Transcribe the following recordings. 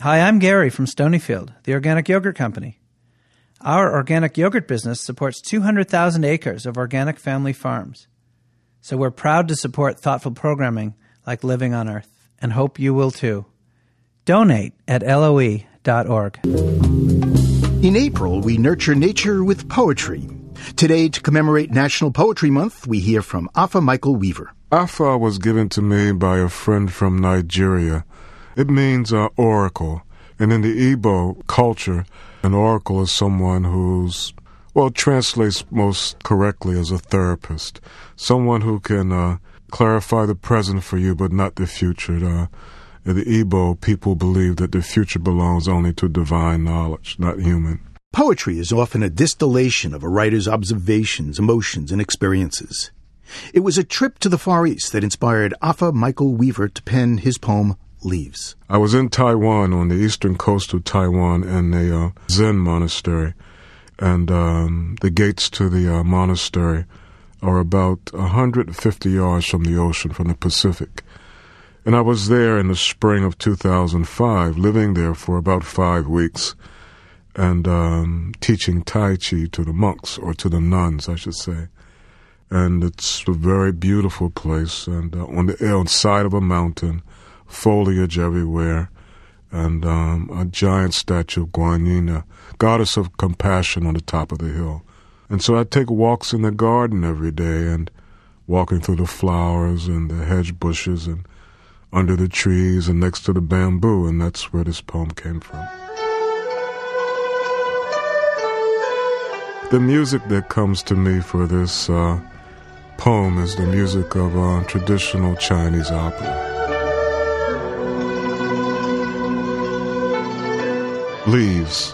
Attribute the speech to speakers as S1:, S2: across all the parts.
S1: Hi, I'm Gary from Stonyfield, the organic yogurt company. Our organic yogurt business supports 200,000 acres of organic family farms. So we're proud to support thoughtful programming like Living on Earth, and hope you will too. Donate at LOE.org.
S2: In April, we nurture nature with poetry. Today, to commemorate National Poetry Month, we hear from Afa Michael Weaver.
S3: Afa was given to me by a friend from Nigeria. It means oracle. And in the Igbo culture, an oracle is someone who's, translates most correctly as a therapist. Someone who can clarify the present for you, but not the future. In the Igbo, people believe that the future belongs only to divine knowledge, not human.
S2: Poetry is often a distillation of a writer's observations, emotions, and experiences. It was a trip to the Far East that inspired Afa Michael Weaver to pen his poem, Leaves.
S3: I was in Taiwan, on the eastern coast of Taiwan, in a Zen monastery. And the gates to the monastery are about 150 yards from the ocean, from the Pacific. And I was there in the spring of 2005, living there for about 5 weeks, and teaching Tai Chi to the monks, or to the nuns, I should say. And it's a very beautiful place, and on the side of a mountain, foliage everywhere, and a giant statue of Guanyin, goddess of compassion, on the top of the hill. And so I take walks in the garden every day, and walking through the flowers and the hedge bushes and under the trees and next to the bamboo, and that's where this poem came from. The music that comes to me for this poem is the music of traditional Chinese opera. Leaves.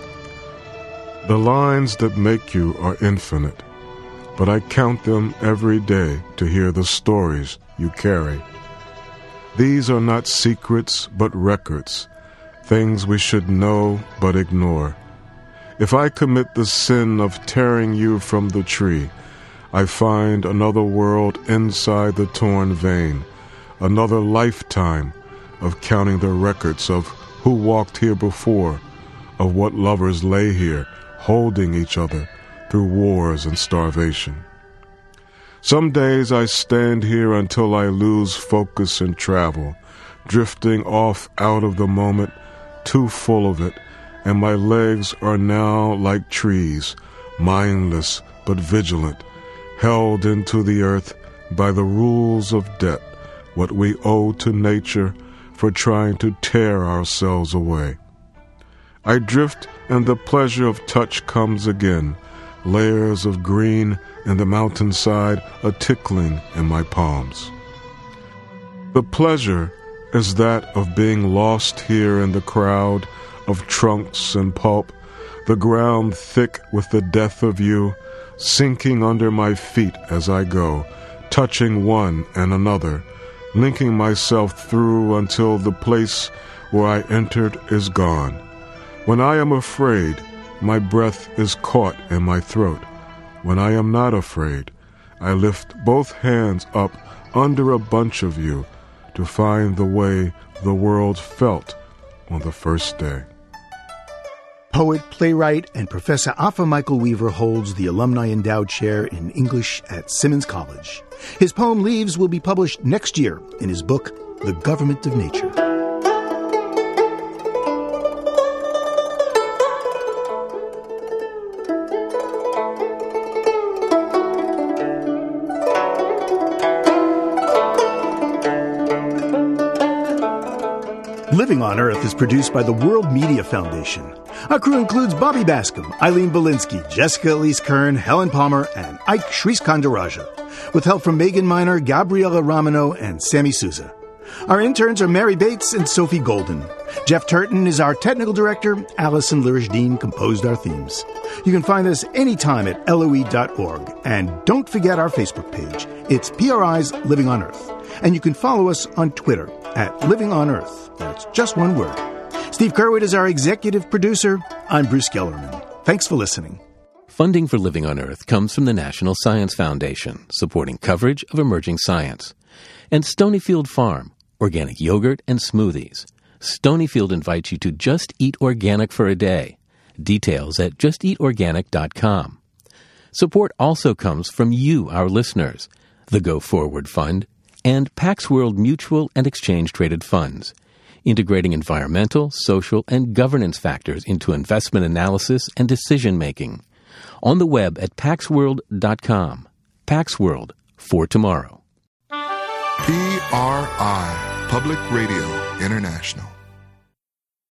S3: The lines that make you are infinite, but I count them every day to hear the stories you carry. These are not secrets, but records, things we should know but ignore. If I commit the sin of tearing you from the tree, I find another world inside the torn vein, another lifetime of counting the records of who walked here before, of what lovers lay here, holding each other through wars and starvation. Some days I stand here until I lose focus and travel, drifting off out of the moment, too full of it, and my legs are now like trees, mindless but vigilant, held into the earth by the rules of debt, what we owe to nature for trying to tear ourselves away. I drift, and the pleasure of touch comes again, layers of green and the mountainside a tickling in my palms. The pleasure is that of being lost here in the crowd of trunks and pulp, the ground thick with the death of you, sinking under my feet as I go, touching one and another, linking myself through until the place where I entered is gone. When I am afraid, my breath is caught in my throat. When I am not afraid, I lift both hands up under a bunch of you to find the way the world felt on the first day.
S2: Poet, playwright, and Professor Afa Michael Weaver holds the Alumni Endowed Chair in English at Simmons College. His poem Leaves will be published next year in his book, The Government of Nature. Living on Earth is produced by the World Media Foundation. Our crew includes Bobby Bascom, Eileen Belinsky, Jessica Elise Kern, Helen Palmer, and Ike Sriskandarajah, with help from Megan Miner, Gabriella Romano, and Sammy Souza. Our interns are Mary Bates and Sophie Golden. Jeff Turton is our technical director. Allison Lirish-Dean composed our themes. You can find us anytime at LOE.org. And don't forget our Facebook page. It's PRI's Living on Earth. And you can follow us on Twitter at Living on Earth. That's just one word. Steve Curwood is our executive producer. I'm Bruce Gellerman. Thanks for listening.
S4: Funding for Living on Earth comes from the National Science Foundation, supporting coverage of emerging science, and Stonyfield Farm, organic yogurt and smoothies, Stonyfield invites you to just eat organic for a day. Details at justeatorganic.com. Support also comes from you, our listeners, the Go Forward Fund, and Pax World Mutual and Exchange-Traded Funds, integrating environmental, social, and governance factors into investment analysis and decision-making. On the web at paxworld.com. Pax World, for tomorrow.
S5: PRI, Public Radio International.